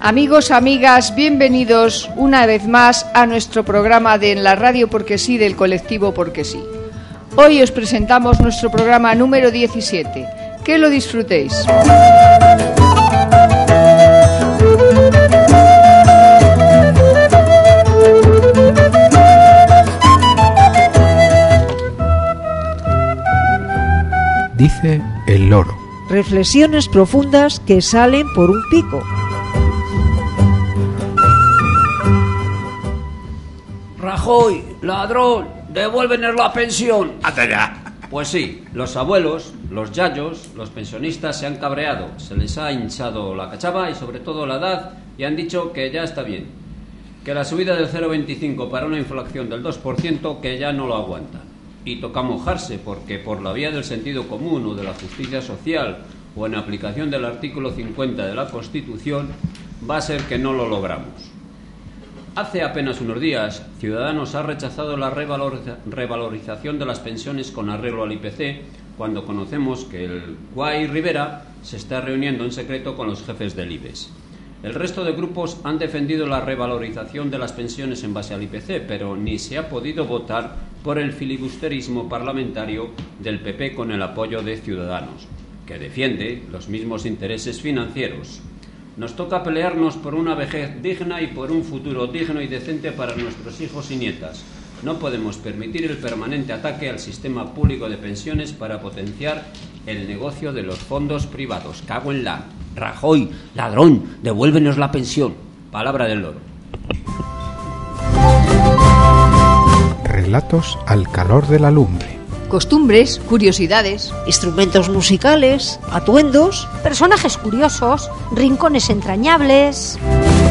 Amigos, amigas, bienvenidos una vez más a nuestro programa de En la Radio Porque Sí del colectivo Porque Sí. Hoy os presentamos nuestro programa número 17. Que lo disfrutéis. Dice el loro. Reflexiones profundas que salen por un pico. Rajoy, ladrón, devuélvenos la pensión. ¡Hasta ya! Pues sí, los abuelos, los yayos, los pensionistas se han cabreado, se les ha hinchado la cachava y sobre todo la edad y han dicho que ya está bien, que la subida del 0,25 para una inflación del 2% que ya no lo aguantan. Y toca mojarse porque por la vía del sentido común o de la justicia social o en aplicación del artículo 50 de la Constitución va a ser que no lo logramos. Hace apenas unos días, Ciudadanos ha rechazado la revalorización de las pensiones con arreglo al IPC, cuando conocemos que el Guay Rivera se está reuniendo en secreto con los jefes del IBEX. El resto de grupos han defendido la revalorización de las pensiones en base al IPC, pero ni se ha podido votar por el filibusterismo parlamentario del PP con el apoyo de Ciudadanos, que defiende los mismos intereses financieros. Nos toca pelearnos por una vejez digna y por un futuro digno y decente para nuestros hijos y nietas. No podemos permitir el permanente ataque al sistema público de pensiones para potenciar el negocio de los fondos privados. Cago en la... Rajoy, ladrón, devuélvenos la pensión. Palabra del loro. Relatos al calor de la lumbre. Costumbres, curiosidades, Instrumentos musicales, atuendos. Personajes curiosos, rincones entrañables.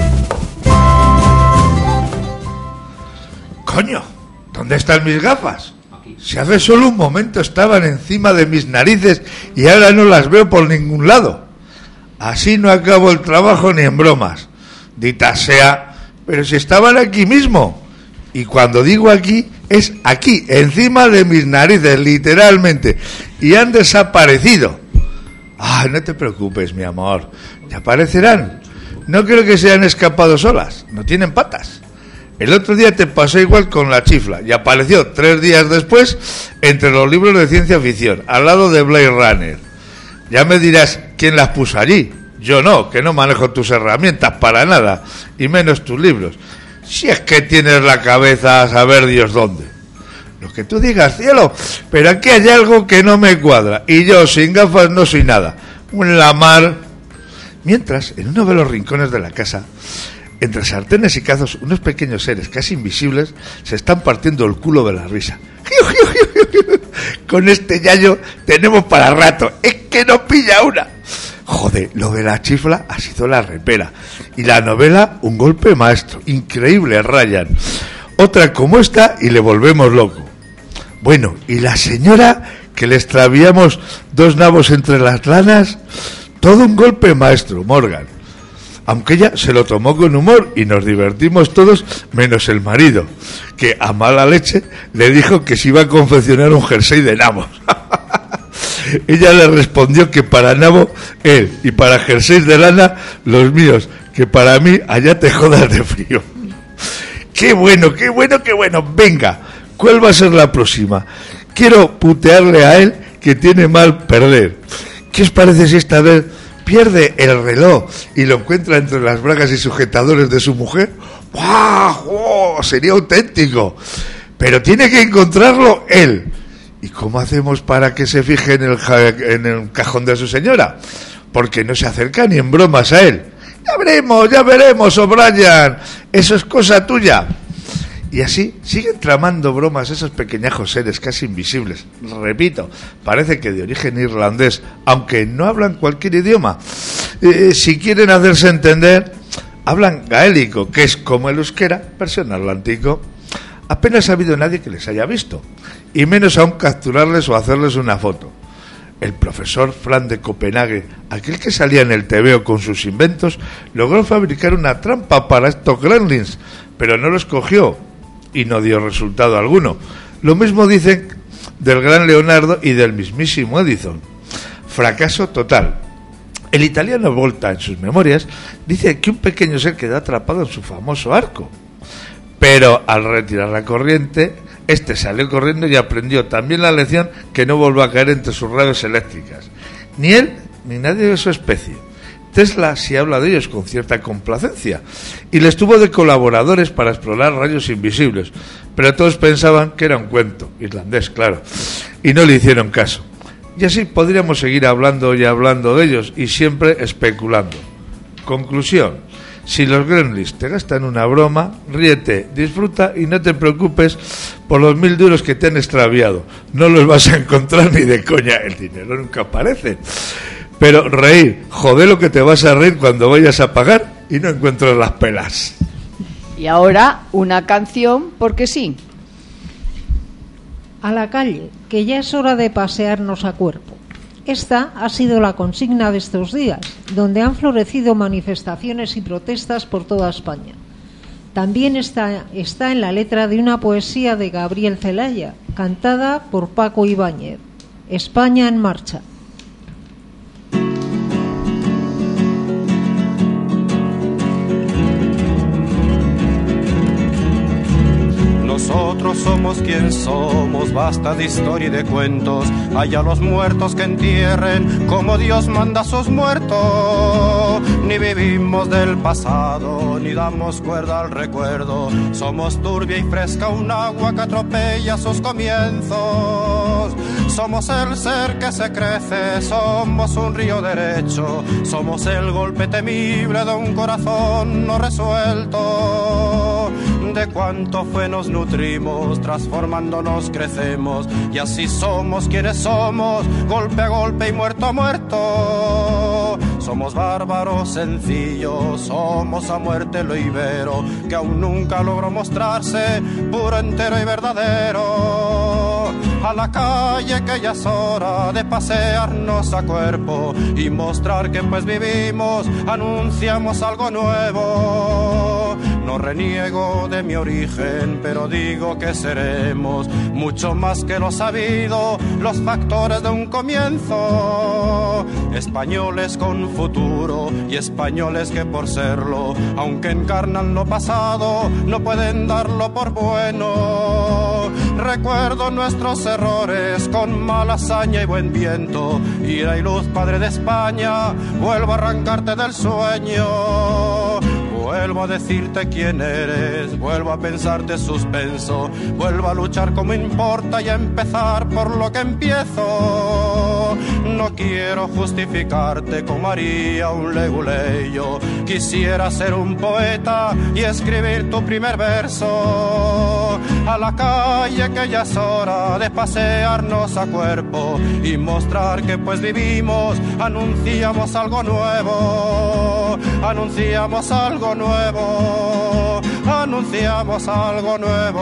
¡Coño! ¿Dónde están mis gafas? Si hace solo un momento estaban encima de mis narices y ahora no las veo por ningún lado. Así no acabo el trabajo ni en bromas. Dita sea, pero si estaban aquí mismo. Y cuando digo aquí, es aquí, encima de mis narices, literalmente. Y han desaparecido. Ah, no te preocupes, mi amor. Ya aparecerán. No creo que se hayan escapado solas. No tienen patas. El otro día te pasó igual con la chifla. Y apareció 3 días después entre los libros de ciencia ficción, al lado de Blade Runner. Ya me dirás quién las puso allí. Yo no, que no manejo tus herramientas para nada. Y menos tus libros. Si es que tienes la cabeza a saber Dios dónde. Lo que tú digas, cielo, pero aquí hay algo que no me cuadra. Y yo sin gafas no soy nada. Un lamar. Mientras, en uno de los rincones de la casa, entre sartenes y cazos, unos pequeños seres casi invisibles se están partiendo el culo de la risa. Con este yayo tenemos para rato. Es que no pilla una. Joder, lo de la chifla ha sido la repera. Y la novela, un golpe maestro. Increíble, Ryan. Otra como esta y le volvemos loco. Bueno, y la señora, que le extraviamos 2 nabos entre las lanas, todo un golpe maestro, Morgan. Aunque ella se lo tomó con humor y nos divertimos todos, menos el marido, que a mala leche le dijo que se iba a confeccionar un jersey de nabos. Ella le respondió que para nabo él y para jerseys de lana los míos, que para mí allá te jodas de frío. ¡Qué bueno, qué bueno, qué bueno! Venga, ¿cuál va a ser la próxima? Quiero putearle a él que tiene mal perder. ¿Qué os parece si esta vez pierde el reloj y lo encuentra entre las bragas y sujetadores de su mujer? ¡Wow! ¡Oh! Sería auténtico. Pero tiene que encontrarlo él. ¿Y cómo hacemos para que se fije en el cajón de su señora? Porque no se acerca ni en bromas a él. Ya veremos, O'Brien. Eso es cosa tuya. Y así siguen tramando bromas esos pequeñajos seres casi invisibles. Repito, parece que de origen irlandés, aunque no hablan cualquier idioma. Si quieren hacerse entender, hablan gaélico, que es como el euskera, versión atlántico. Apenas ha habido nadie que les haya visto, y menos aún capturarles o hacerles una foto. El profesor Fran de Copenhague, aquel que salía en el TVO con sus inventos, logró fabricar una trampa para estos gremlins, pero no los cogió y no dio resultado alguno. Lo mismo dicen del gran Leonardo y del mismísimo Edison. Fracaso total. El italiano Volta, en sus memorias, dice que un pequeño ser quedó atrapado en su famoso arco, pero al retirar la corriente, este salió corriendo y aprendió también la lección que no volvió a caer entre sus rayos eléctricas, ni él ni nadie de su especie. Tesla sí habla de ellos con cierta complacencia y les tuvo de colaboradores para explorar rayos invisibles, pero todos pensaban que era un cuento, irlandés, claro, y no le hicieron caso. Y así podríamos seguir hablando y hablando de ellos y siempre especulando. Conclusión: si los gremlins te gastan una broma, ríete, disfruta y no te preocupes por los 1000 duros que te han extraviado. No los vas a encontrar ni de coña, el dinero nunca aparece. Pero reír, joder lo que te vas a reír cuando vayas a pagar y no encuentras las pelas. Y ahora una canción, porque sí. A la calle, que ya es hora de pasearnos a cuerpo. Esta ha sido la consigna de estos días, donde han florecido manifestaciones y protestas por toda España. También está en la letra de una poesía de Gabriel Celaya, cantada por Paco Ibáñez, España en marcha. Nosotros somos quien somos, basta de historia y de cuentos. Allá los muertos que entierren como Dios manda a sus muertos. Ni vivimos del pasado, ni damos cuerda al recuerdo. Somos turbia y fresca un agua que atropella sus comienzos. Somos el ser que se crece, somos un río derecho. Somos el golpe temible de un corazón no resuelto. De cuánto fue nos nutrimos, transformándonos crecemos, y así somos quienes somos, golpe a golpe y muerto a muerto. Somos bárbaros sencillos, somos a muerte lo ibero, que aún nunca logró mostrarse puro, entero y verdadero. A la calle que ya es hora de pasearnos a cuerpo y mostrar que pues vivimos, anunciamos algo nuevo. No reniego de mi origen, pero digo que seremos mucho más que lo sabido, los factores de un comienzo. Españoles con futuro y españoles que por serlo, aunque encarnan lo pasado, no pueden darlo por bueno. Recuerdo nuestros errores con mala hazaña y buen viento. Ira y luz, padre de España, vuelvo a arrancarte del sueño. Vuelvo a decirte quién eres, vuelvo a pensarte suspenso, vuelvo a luchar como importa y a empezar por lo que empiezo. No quiero justificarte como haría un leguleyo, quisiera ser un poeta y escribir tu primer verso. A la calle que ya es hora de pasearnos a cuerpo y mostrar que pues vivimos, anunciamos algo nuevo, anunciamos algo nuevo, anunciamos algo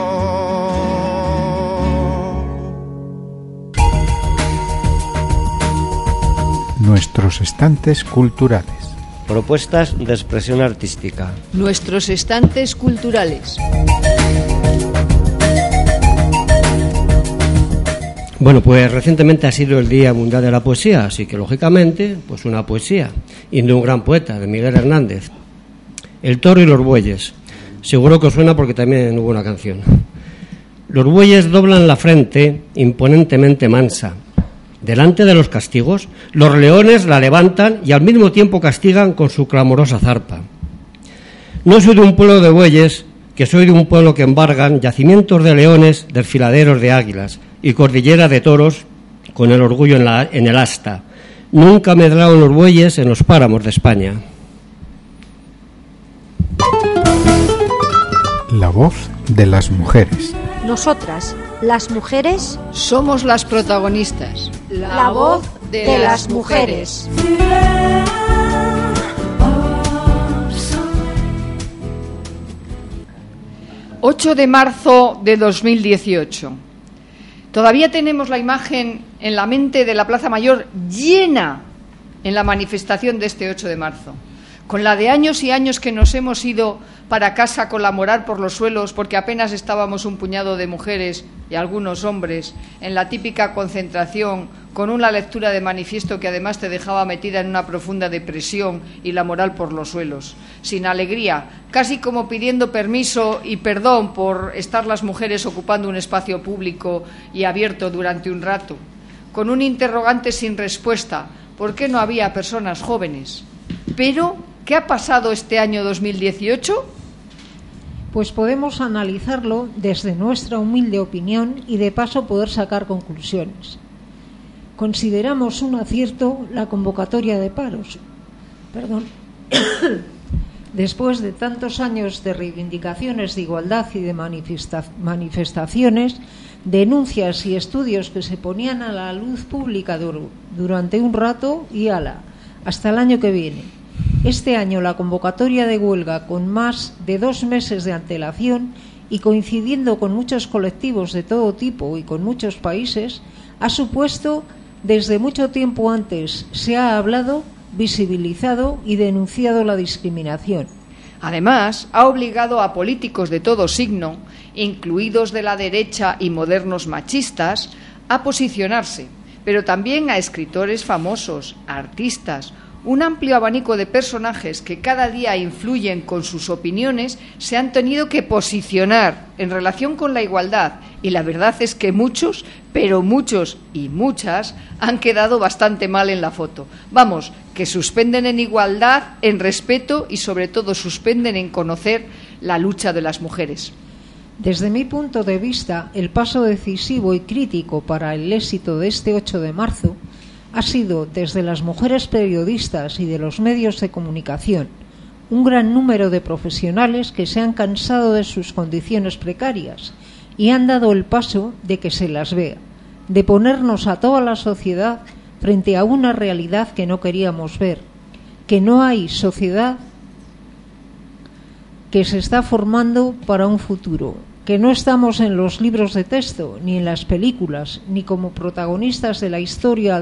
nuevo. Nuestros estantes culturales. Propuestas de expresión artística. Nuestros estantes culturales. Bueno, pues recientemente ha sido el Día Mundial de la Poesía, así que lógicamente, pues una poesía, y de un gran poeta, de Miguel Hernández. El toro y los bueyes. Seguro que os suena porque también hubo una canción. Los bueyes doblan la frente imponentemente mansa. Delante de los castigos, los leones la levantan y al mismo tiempo castigan con su clamorosa zarpa. No soy de un pueblo de bueyes, que soy de un pueblo que embargan yacimientos de leones, desfiladeros de águilas y cordillera de toros con el orgullo en el asta. Nunca medraron los bueyes en los páramos de España. La voz de las mujeres. Nosotras, las mujeres, Somos las protagonistas. la voz de las mujeres. ...8 de marzo de 2018... Todavía tenemos la imagen en la mente de la Plaza Mayor llena en la manifestación de este 8 de marzo, con la de años y años que nos hemos ido para casa con la moral por los suelos porque apenas estábamos un puñado de mujeres y algunos hombres en la típica concentración con una lectura de manifiesto que además te dejaba metida en una profunda depresión y la moral por los suelos, sin alegría, casi como pidiendo permiso y perdón por estar las mujeres ocupando un espacio público y abierto durante un rato, con un interrogante sin respuesta: ¿por qué no había personas jóvenes? Pero, ¿qué ha pasado este año 2018? Pues podemos analizarlo desde nuestra humilde opinión y de paso poder sacar conclusiones. Consideramos un acierto la convocatoria de paros. Después de tantos años de reivindicaciones de igualdad y de manifestaciones, denuncias y estudios que se ponían a la luz pública durante un rato y hasta el año que viene. Este año la convocatoria de huelga, con más de 2 meses de antelación y coincidiendo con muchos colectivos de todo tipo y con muchos países, ha supuesto, desde mucho tiempo antes, se ha hablado, visibilizado y denunciado la discriminación. Además, ha obligado a políticos de todo signo, incluidos de la derecha y modernos machistas, a posicionarse, pero también a escritores famosos, artistas, un amplio abanico de personajes que cada día influyen con sus opiniones, se han tenido que posicionar en relación con la igualdad, y la verdad es que muchos, pero muchos y muchas, han quedado bastante mal en la foto. Vamos, que suspenden en igualdad, en respeto y sobre todo suspenden en conocer la lucha de las mujeres. Desde mi punto de vista, el paso decisivo y crítico para el éxito de este 8 de marzo ha sido, desde las mujeres periodistas y de los medios de comunicación, un gran número de profesionales que se han cansado de sus condiciones precarias y han dado el paso de que se las vea, de ponernos a toda la sociedad frente a una realidad que no queríamos ver, que no hay sociedad que se está formando para un futuro, que no estamos en los libros de texto, ni en las películas, ni como protagonistas de la historia al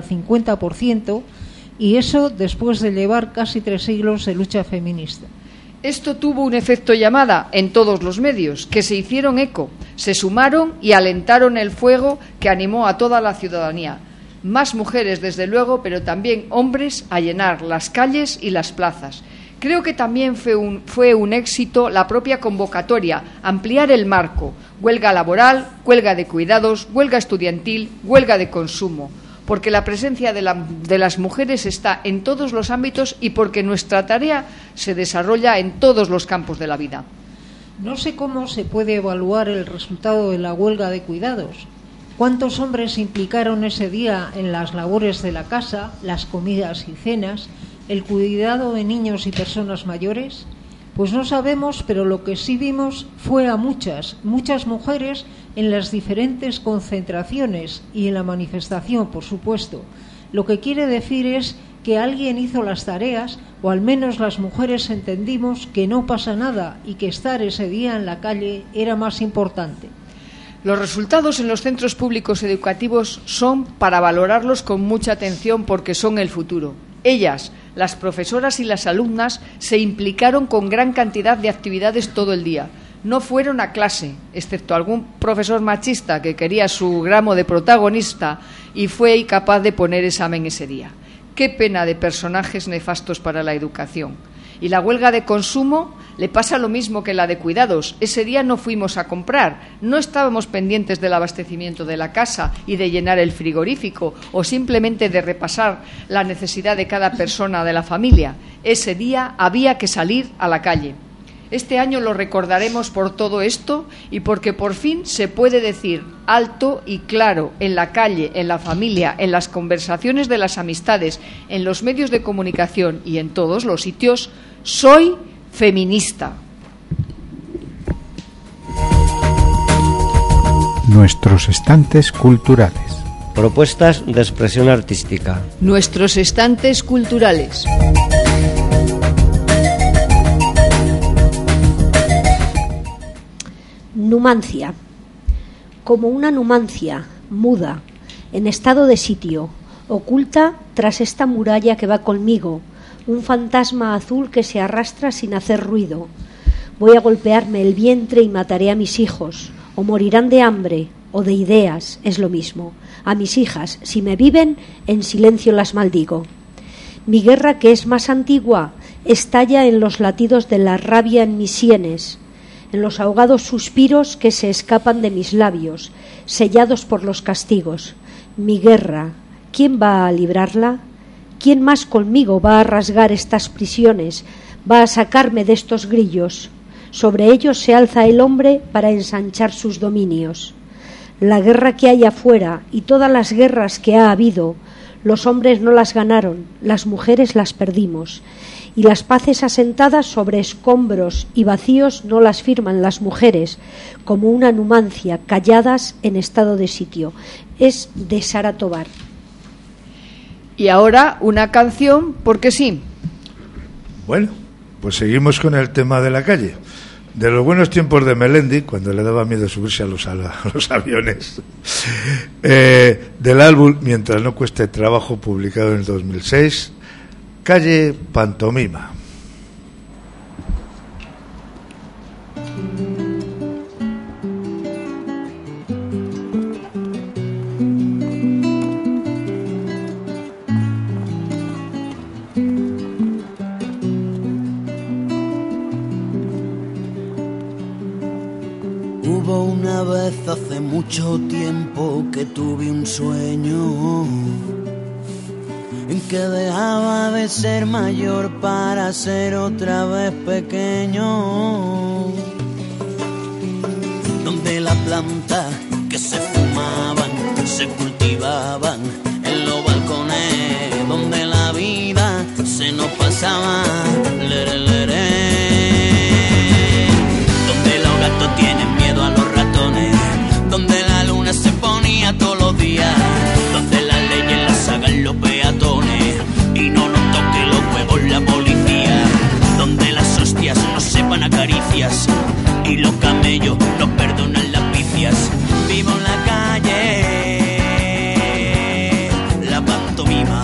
50%, y eso después de llevar casi 3 siglos de lucha feminista. Esto tuvo un efecto llamada en todos los medios, que se hicieron eco, se sumaron y alentaron el fuego que animó a toda la ciudadanía. Más mujeres, desde luego, pero también hombres a llenar las calles y las plazas. Creo que también fue un éxito la propia convocatoria, ampliar el marco: huelga laboral, huelga de cuidados, huelga estudiantil, huelga de consumo, porque la presencia de las mujeres está en todos los ámbitos y porque nuestra tarea se desarrolla en todos los campos de la vida. No sé cómo se puede evaluar el resultado de la huelga de cuidados. ¿Cuántos hombres se implicaron ese día en las labores de la casa, las comidas y cenas, el cuidado de niños y personas mayores? Pues no sabemos, pero lo que sí vimos fue a muchas mujeres en las diferentes concentraciones y en la manifestación, por supuesto. Lo que quiere decir es que alguien hizo las tareas, o al menos las mujeres entendimos que no pasa nada y que estar ese día en la calle era más importante. Los resultados en los centros públicos educativos son para valorarlos con mucha atención porque son el futuro. Ellas, las profesoras y las alumnas, se implicaron con gran cantidad de actividades todo el día. No fueron a clase, excepto algún profesor machista que quería su gramo de protagonista y fue incapaz de poner examen ese día. Qué pena de personajes nefastos para la educación. Y la huelga de consumo le pasa lo mismo que la de cuidados. Ese día no fuimos a comprar, no estábamos pendientes del abastecimiento de la casa y de llenar el frigorífico o simplemente de repasar la necesidad de cada persona de la familia. Ese día había que salir a la calle. Este año lo recordaremos por todo esto y porque por fin se puede decir alto y claro en la calle, en la familia, en las conversaciones de las amistades, en los medios de comunicación y en todos los sitios: soy feminista. Nuestros estantes culturales. Propuestas de expresión artística. Nuestros estantes culturales. Numancia. Como una Numancia, muda, en estado de sitio, oculta tras esta muralla que va conmigo, un fantasma azul que se arrastra sin hacer ruido. Voy a golpearme el vientre y mataré a mis hijos, o morirán de hambre, o de ideas, es lo mismo. A mis hijas, si me viven, en silencio las maldigo. Mi guerra, que es más antigua, estalla en los latidos de la rabia en mis sienes, en los ahogados suspiros que se escapan de mis labios, sellados por los castigos. Mi guerra, ¿quién va a librarla? ¿Quién más conmigo va a rasgar estas prisiones, va a sacarme de estos grillos? Sobre ellos se alza el hombre para ensanchar sus dominios. La guerra que hay afuera y todas las guerras que ha habido, los hombres no las ganaron, las mujeres las perdimos. Y las paces asentadas sobre escombros y vacíos no las firman las mujeres, como una Numancia, calladas en estado de sitio. Es de Sara Tobar. Y ahora una canción, porque sí. Bueno, pues seguimos con el tema de la calle. De los buenos tiempos de Melendi, cuando le daba miedo subirse a los aviones, del álbum Mientras no cueste trabajo, publicado en el 2006, Calle Pantomima. Hubo una vez hace mucho tiempo que tuve un sueño en que dejaba de ser mayor para ser otra vez pequeño, donde la planta que se fumaban se cultivaban en los balcones, donde la vida se nos pasaba lere, lere, donde los gatos tienen miedo a los ratones, donde la luna se ponía todos los días, donde las leyes las hagan los peatones y no nos toque los huevos la policía, donde las hostias no sepan a caricias y los camellos no perdonan las picias. Vivo en la calle, la pantomima.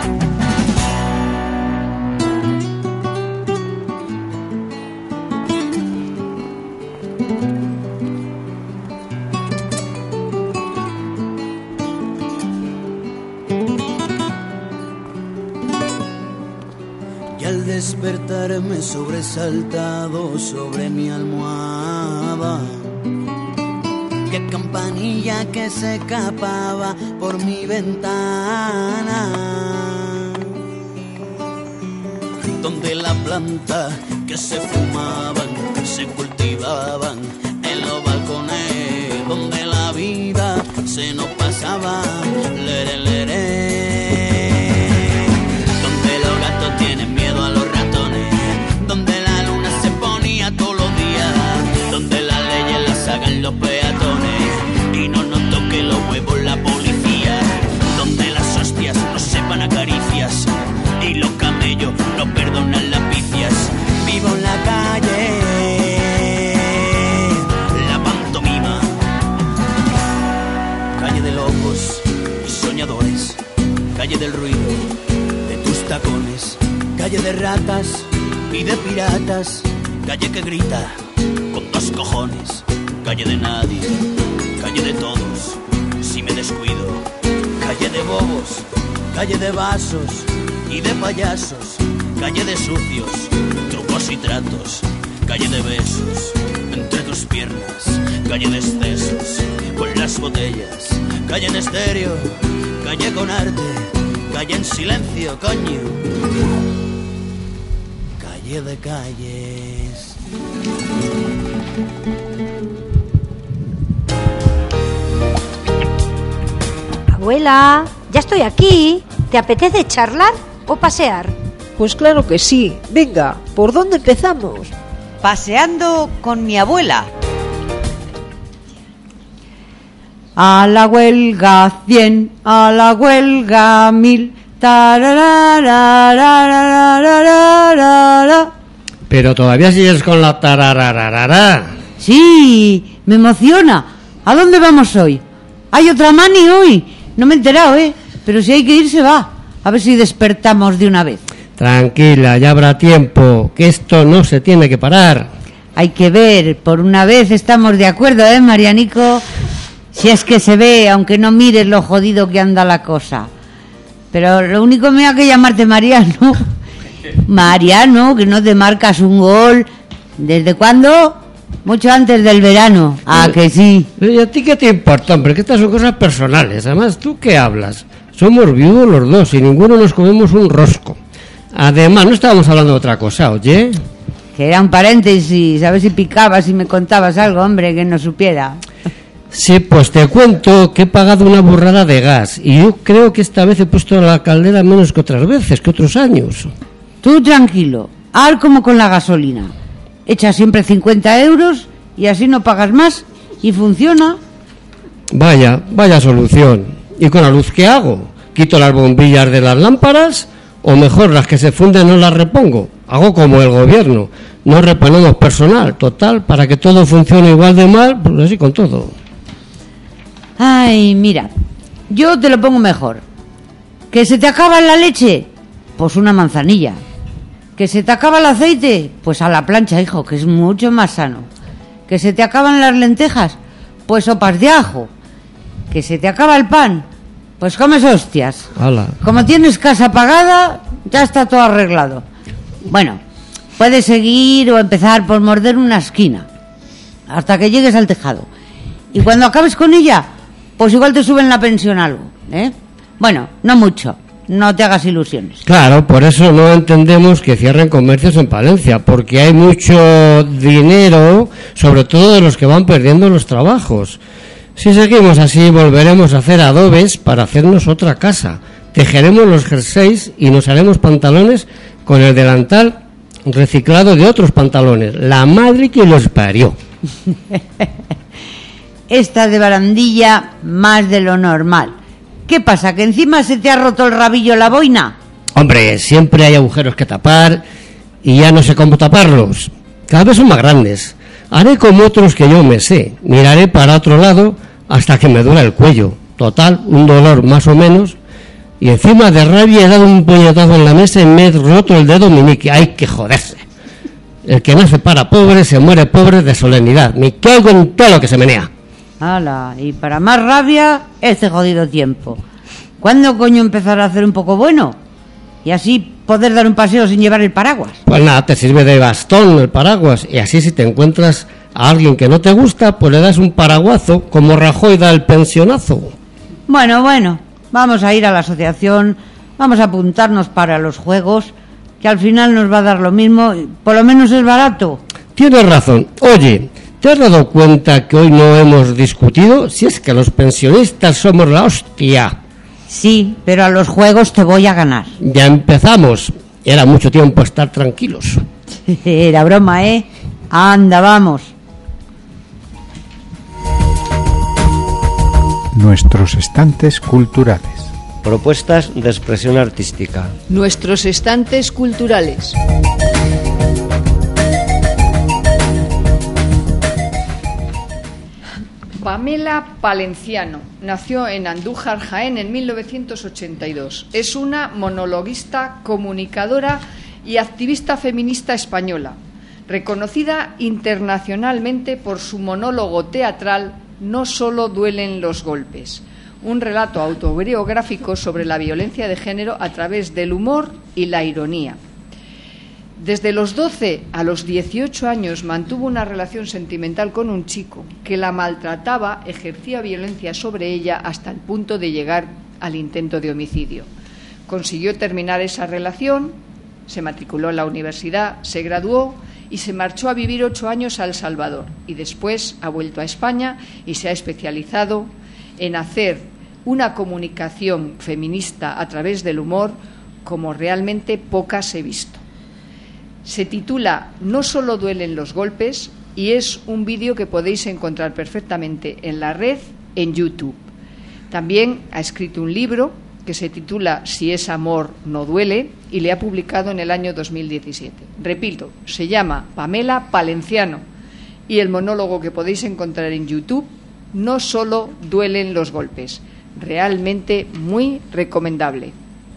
Y al despertarme sobresaltado sobre mi almohada, qué campanilla que se escapaba por mi ventana, donde la planta que se fumaban se cultivaban en los balcones, donde la vida se nos pasaba lere, lere, donde los gatos tienen miedo a los ratones, donde la luna se ponía todos los días, donde las leyes las hagan los peatones y no nos toque los huevos la policía, donde las hostias no sepan a caricias y los camellos no perdonan las picias. Vivo en la calle, la pantomima, calle de locos y soñadores, calle del ruido de tus tacones, calle de ratas y de piratas, calle que grita con dos cojones, calle de nadie, calle de todos, si me descuido, calle de bobos, calle de vasos y de payasos, calle de sucios, trucos y tratos, calle de besos entre tus piernas, calle de excesos con las botellas, calle en estéreo, calle con arte, calle en silencio, coño, calle de calles. Abuela, ya estoy aquí. ¿Te apetece charlar o pasear? Pues claro que sí. Venga, ¿por dónde empezamos? Paseando con mi abuela. A la huelga 100, a la huelga 1000. Pero todavía sigues con la tararararara. Sí, me emociona. ¿A dónde vamos hoy? ¿Hay otra mani hoy? No me he enterado, pero si hay que ir se va. A ver si despertamos de una vez. Tranquila, ya habrá tiempo, que esto no se tiene que parar. Hay que ver, por una vez estamos de acuerdo, Marianico. Si es que se ve, aunque no mires lo jodido que anda la cosa. Pero lo único me ha que llamarte Mariano. Mariano, que no te marcas un gol. ¿Desde cuándo? Mucho antes del verano. Ah, que sí. ¿Y a ti qué te importa, hombre? Que estas son cosas personales. Además, ¿tú qué hablas? Somos viudos los dos y ninguno nos comemos un rosco. Además, no estábamos hablando de otra cosa, ¿oye? Que era un paréntesis, a ver si picabas y me contabas algo, hombre, que no supiera. Sí, pues te cuento que he pagado una burrada de gas y yo creo que esta vez he puesto la caldera menos que otras veces, que otros años. Tú tranquilo, haz como con la gasolina. Echa siempre 50 euros y así no pagas más y funciona. Vaya solución. ¿Y con la luz qué hago? ¿Quito las bombillas de las lámparas? O mejor, las que se funden no las repongo. Hago como el gobierno. No reponemos personal. Total, para que todo funcione igual de mal, pues así con todo. Ay, mira, yo te lo pongo mejor. ¿Que se te acaba la leche? Pues una manzanilla. ¿Que se te acaba el aceite? Pues a la plancha, hijo, que es mucho más sano. ¿Que se te acaban las lentejas? Pues sopas de ajo. ¿Que se te acaba el pan? Pues comes hostias. ¡Hala! Como tienes casa pagada, ya está todo arreglado. Bueno, puedes seguir o empezar por morder una esquina hasta que llegues al tejado. Y cuando acabes con ella, pues igual te suben la pensión algo, ¿eh? Bueno, no mucho, no te hagas ilusiones. Claro, por eso no entendemos que cierren comercios en Palencia, porque hay mucho dinero, sobre todo de los que van perdiendo los trabajos. Si seguimos así, volveremos a hacer adobes para hacernos otra casa. Tejeremos los jerseys y nos haremos pantalones con el delantal reciclado de otros pantalones. La madre que los parió. Esta de barandilla más de lo normal. ¿Qué pasa, que encima se te ha roto el rabillo la boina? Hombre, siempre hay agujeros que tapar y ya no sé cómo taparlos. Cada vez son más grandes. Haré como otros que yo me sé. Miraré para otro lado hasta que me duela el cuello. Total, un dolor más o menos. Y encima de rabia he dado un puñetazo en la mesa y me he roto el dedo meñique. ¡Hay que joderse! El que nace para pobre se muere pobre de solemnidad. Me cago en todo lo que se menea. ¡Hala! Y para más rabia, este jodido tiempo. ¿Cuándo coño empezar a hacer un poco bueno? Y así poder dar un paseo sin llevar el paraguas. Pues nada, te sirve de bastón el paraguas. Y así si te encuentras a alguien que no te gusta, pues le das un paraguazo, como Rajoy da el pensionazo. Bueno, vamos a ir a la asociación, vamos a apuntarnos para los juegos, que al final nos va a dar lo mismo, por lo menos es barato. Tienes razón. Oye, ¿te has dado cuenta que hoy no hemos discutido? Si es que los pensionistas somos la hostia. Sí, pero a los juegos te voy a ganar. Ya empezamos. Era mucho tiempo estar tranquilos. Era broma, ¿eh? Anda, vamos. Nuestros estantes culturales. Propuestas de expresión artística. Nuestros estantes culturales. Pamela Palenciano nació en Andújar, Jaén, en 1982. Es una monologuista, comunicadora y activista feminista española, reconocida internacionalmente por su monólogo teatral No solo duelen los golpes, un relato autobiográfico sobre la violencia de género a través del humor y la ironía. Desde los 12 a los 18 años mantuvo una relación sentimental con un chico que la maltrataba, ejercía violencia sobre ella hasta el punto de llegar al intento de homicidio. Consiguió terminar esa relación, se matriculó en la universidad, se graduó y se marchó a vivir 8 años a El Salvador, y después ha vuelto a España y se ha especializado en hacer una comunicación feminista a través del humor como realmente pocas he visto. Se titula No solo duelen los golpes y es un vídeo que podéis encontrar perfectamente en la red, en YouTube. También ha escrito un libro que se titula Si es amor, no duele, y le ha publicado en el año 2017. Repito, se llama Pamela Palenciano y el monólogo que podéis encontrar en YouTube, No solo duelen los golpes. Realmente muy recomendable.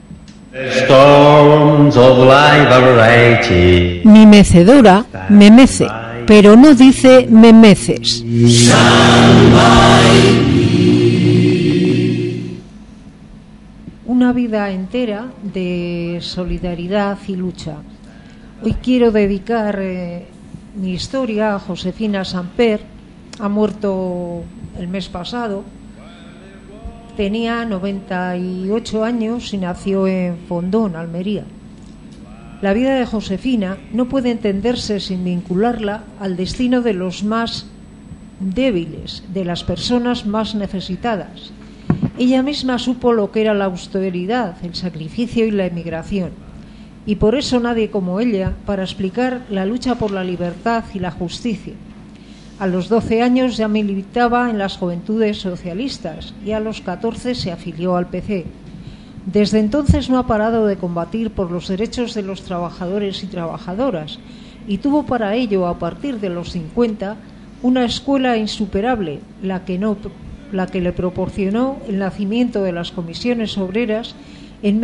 Mi mecedora me mece, pero no dice me meces. una vida entera de solidaridad y lucha. Hoy quiero dedicar mi historia a Josefina Samper. Ha muerto el mes pasado. Tenía 98 años y nació en Fondón, Almería. La vida de Josefina no puede entenderse sin vincularla al destino de los más débiles, de las personas más necesitadas. Ella misma supo lo que era la austeridad, el sacrificio y la emigración. Y por eso nadie como ella para explicar la lucha por la libertad y la justicia. A los 12 años ya militaba en las Juventudes Socialistas y a los 14 se afilió al PC. Desde entonces no ha parado de combatir por los derechos de los trabajadores y trabajadoras y tuvo para ello, a partir de los 50, una escuela insuperable, la que le proporcionó el nacimiento de las comisiones obreras en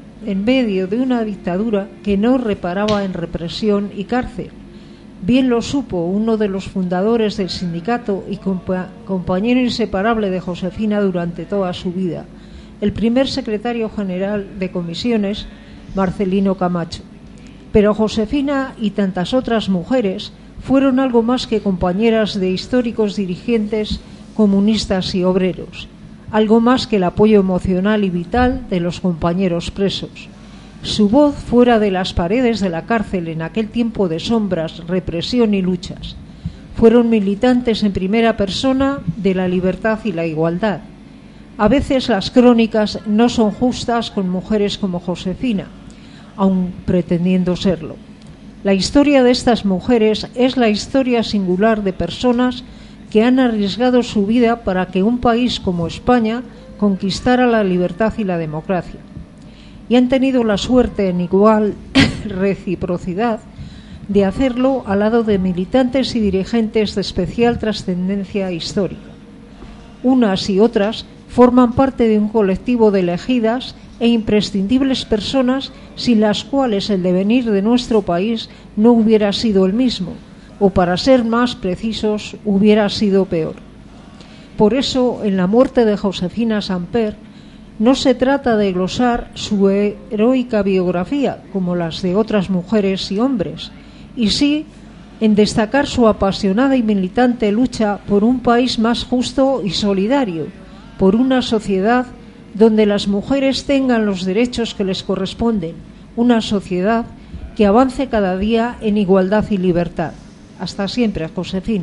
medio de una dictadura que no reparaba en represión y cárcel. Bien lo supo uno de los fundadores del sindicato y compañero inseparable de Josefina durante toda su vida, el primer secretario general de comisiones, Marcelino Camacho. Pero Josefina y tantas otras mujeres fueron algo más que compañeras de históricos dirigentes comunistas y obreros, algo más que el apoyo emocional y vital de los compañeros presos. Su voz fuera de las paredes de la cárcel en aquel tiempo de sombras, represión y luchas. Fueron militantes en primera persona de la libertad y la igualdad. A veces las crónicas no son justas con mujeres como Josefina, aun pretendiendo serlo. La historia de estas mujeres es la historia singular de personas que han arriesgado su vida para que un país como España conquistara la libertad y la democracia. Y han tenido la suerte, en igual reciprocidad, de hacerlo al lado de militantes y dirigentes de especial trascendencia histórica. Unas y otras forman parte de un colectivo de elegidas e imprescindibles personas sin las cuales el devenir de nuestro país no hubiera sido el mismo, o para ser más precisos, hubiera sido peor. Por eso, en la muerte de Josefina Samper, no se trata de glosar su heroica biografía, como las de otras mujeres y hombres, y sí en destacar su apasionada y militante lucha por un país más justo y solidario, por una sociedad donde las mujeres tengan los derechos que les corresponden, una sociedad que avance cada día en igualdad y libertad. Hasta siempre, Josefina.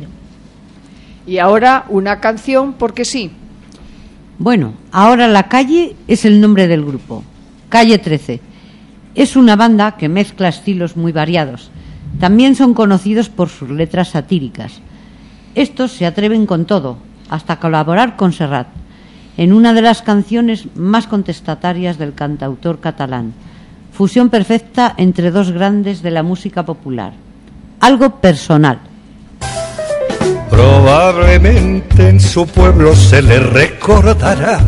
Y ahora una canción, porque sí. Bueno, ahora La Calle es el nombre del grupo. Calle 13. Es una banda que mezcla estilos muy variados. También son conocidos por sus letras satíricas. Estos se atreven con todo, hasta colaborar con Serrat, en una de las canciones más contestatarias del cantautor catalán. Fusión perfecta entre dos grandes de la música popular. Algo personal. Probablemente en su pueblo se le recordará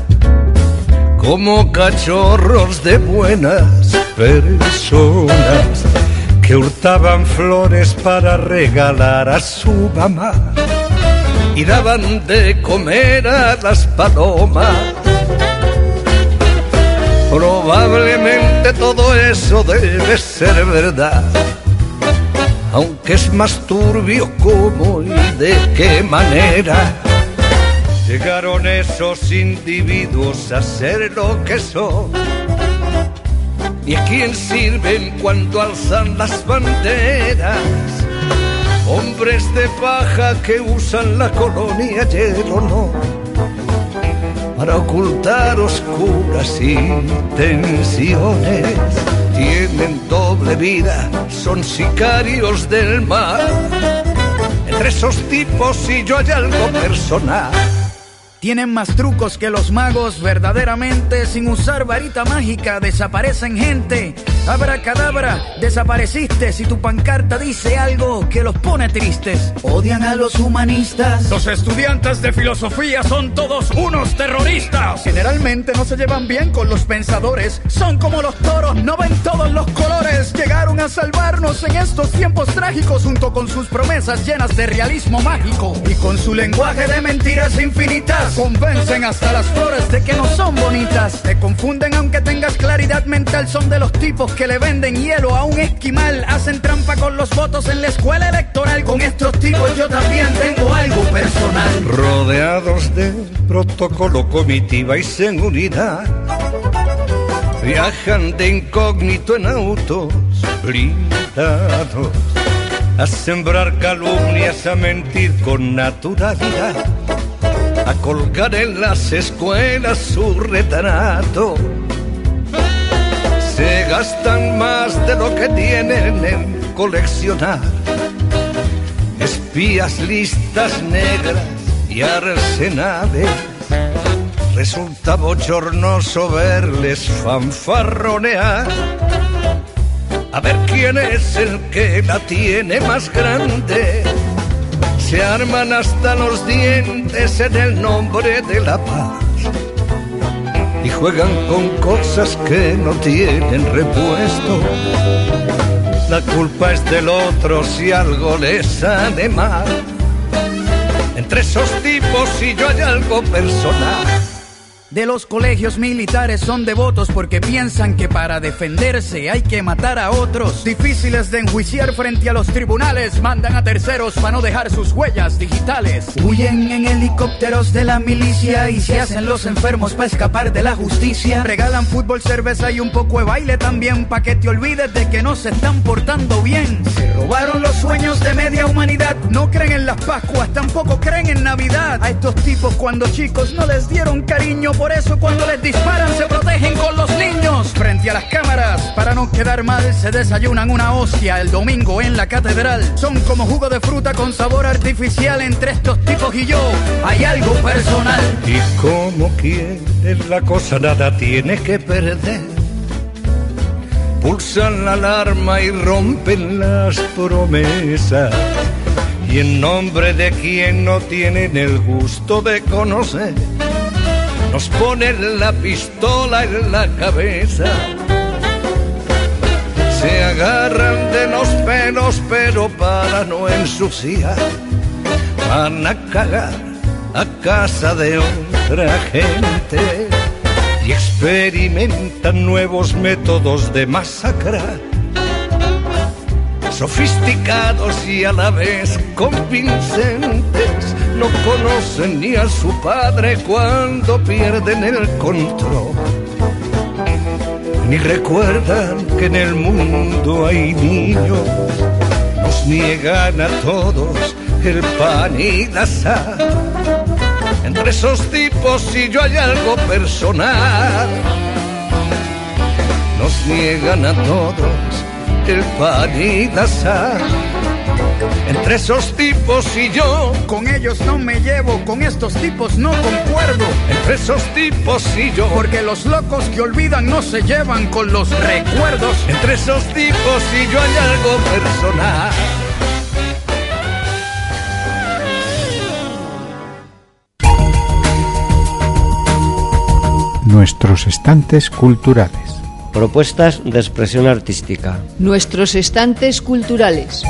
como cachorros de buenas personas que hurtaban flores para regalar a su mamá y daban de comer a las palomas. Probablemente todo eso debe ser verdad, aunque es más turbio cómo y de qué manera llegaron esos individuos a ser lo que son y a quién sirven cuando alzan las banderas. Hombres de paja que usan la colonia y el honor para ocultar oscuras intenciones. Tienen doble vida, son sicarios del mal. Entre esos tipos y yo hay algo personal. Tienen más trucos que los magos, verdaderamente sin usar varita mágica desaparecen gente. Abracadabra, desapareciste si tu pancarta dice algo que los pone tristes. Odian a los humanistas. Los estudiantes de filosofía son todos unos terroristas. Generalmente no se llevan bien con los pensadores. Son como los toros, no ven todos los colores. Llegaron a salvarnos en estos tiempos trágicos junto con sus promesas llenas de realismo mágico. Y con su lenguaje de mentiras infinitas convencen hasta las flores de que no son bonitas. Te confunden aunque tengas claridad mental. Son de los tipos que le venden hielo a un esquimal. Hacen trampa con los votos en la escuela electoral. Con estos tipos yo también tengo algo personal. Rodeados de protocolo, comitiva y seguridad, viajan de incógnito en autos blindados, a sembrar calumnias, a mentir con naturalidad, a colgar en las escuelas su retrato. Se gastan más de lo que tienen en coleccionar espías, listas negras y arsenales. Resulta bochornoso verles fanfarronear, a ver quién es el que la tiene más grande. Se arman hasta los dientes en el nombre de la paz y juegan con cosas que no tienen repuesto. La culpa es del otro si algo les sale mal. Entre esos tipos y yo hay algo personal. De los colegios militares son devotos porque piensan que para defenderse hay que matar a otros. Difíciles de enjuiciar frente a los tribunales, mandan a terceros para no dejar sus huellas digitales. Huyen en helicópteros de la milicia y se hacen los enfermos para escapar de la justicia. Regalan fútbol, cerveza y un poco de baile también, pa' que te olvides de que no se están portando bien. Se robaron los sueños de media humanidad, no creen en las Pascuas, tampoco creen en Navidad. A estos tipos cuando chicos no les dieron cariño, por eso cuando les disparan se protegen con los niños. Frente a las cámaras, para no quedar mal, se desayunan una hostia el domingo en la catedral. Son como jugo de fruta con sabor artificial. Entre estos tipos y yo hay algo personal. Y como quieres la cosa, nada tiene que perder. Pulsan la alarma y rompen las promesas. Y en nombre de quien no tienen el gusto de conocer, nos ponen la pistola en la cabeza. Se agarran de los pelos, pero para no ensuciar, van a cagar a casa de otra gente y experimentan nuevos métodos de masacrar, sofisticados y a la vez convincentes. No conocen ni a su padre cuando pierden el control, ni recuerdan que en el mundo hay niños. Nos niegan a todos el pan y la sal. Entre esos tipos y yo hay algo personal. Nos niegan a todos el pan y la sal. Entre esos tipos y yo, con ellos no me llevo, con estos tipos no concuerdo. Entre esos tipos y yo, porque los locos que olvidan no se llevan con los recuerdos. Entre esos tipos y yo hay algo personal. Nuestros estantes culturales. Propuestas de expresión artística. Nuestros estantes culturales.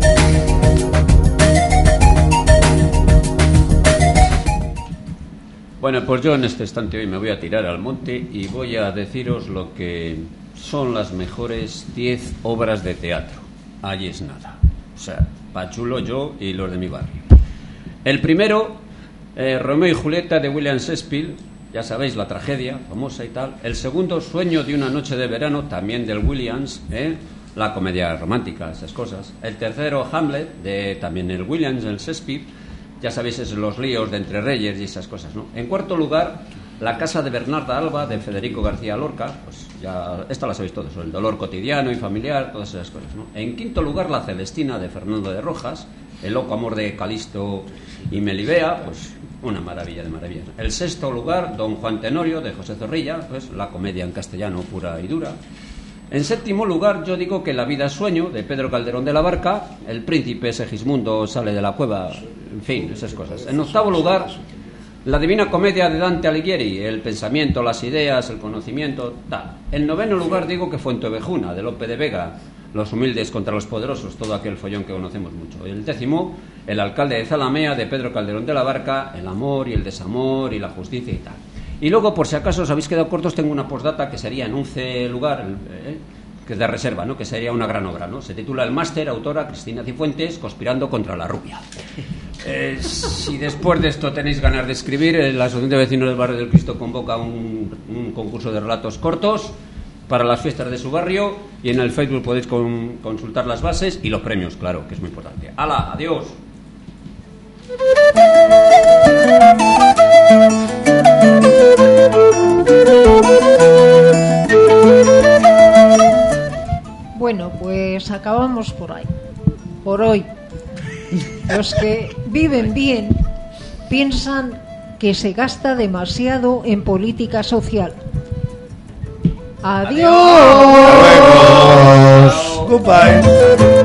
Bueno, pues yo en este estante hoy me voy a tirar al monte y voy a deciros lo que son las mejores 10 obras de teatro. Ahí es nada. O sea, Pachulo, yo y los de mi barrio. El primero, Romeo y Julieta de William Shakespeare. Ya sabéis, la tragedia famosa y tal. El segundo, Sueño de una noche de verano, también del Williams, la comedia romántica, esas cosas. El tercero, Hamlet, de también el Williams, el Shakespeare. Ya sabéis, es los líos de Entre Reyes y esas cosas, ¿no? En cuarto lugar, La casa de Bernarda Alba, de Federico García Lorca. Pues ya, esta la sabéis todos, el dolor cotidiano y familiar, todas esas cosas, ¿no? En quinto lugar, La Celestina, de Fernando de Rojas. El loco amor de Calisto y Melibea, pues una maravilla de maravillas. El sexto lugar, Don Juan Tenorio, de José Zorrilla, pues la comedia en castellano pura y dura. En séptimo lugar, yo digo que La vida es sueño, de Pedro Calderón de la Barca. El príncipe Segismundo sale de la cueva, en fin, esas cosas. En octavo lugar, La Divina Comedia de Dante Alighieri, el pensamiento, las ideas, el conocimiento, tal. En noveno lugar digo que Fuenteovejuna, de Lope de Vega, los humildes contra los poderosos, todo aquel follón que conocemos mucho. El décimo, El alcalde de Zalamea, de Pedro Calderón de la Barca, el amor y el desamor y la justicia y tal. Y luego, por si acaso os habéis quedado cortos, tengo una postdata que sería en 11 lugar, que es de reserva, ¿no? Que sería una gran obra, ¿no? Se titula El máster, autora Cristina Cifuentes, conspirando contra la rubia. Si después de esto tenéis ganas de escribir, la Asociación de Vecinos del Barrio del Cristo convoca un concurso de relatos cortos para las fiestas de su barrio, y en el Facebook podéis consultar las bases y los premios, claro, que es muy importante. ¡Hala! ¡Adiós! Bueno, pues acabamos por ahí. Por hoy. Los que viven bien piensan que se gasta demasiado en política social. ¡Adiós! Goodbye.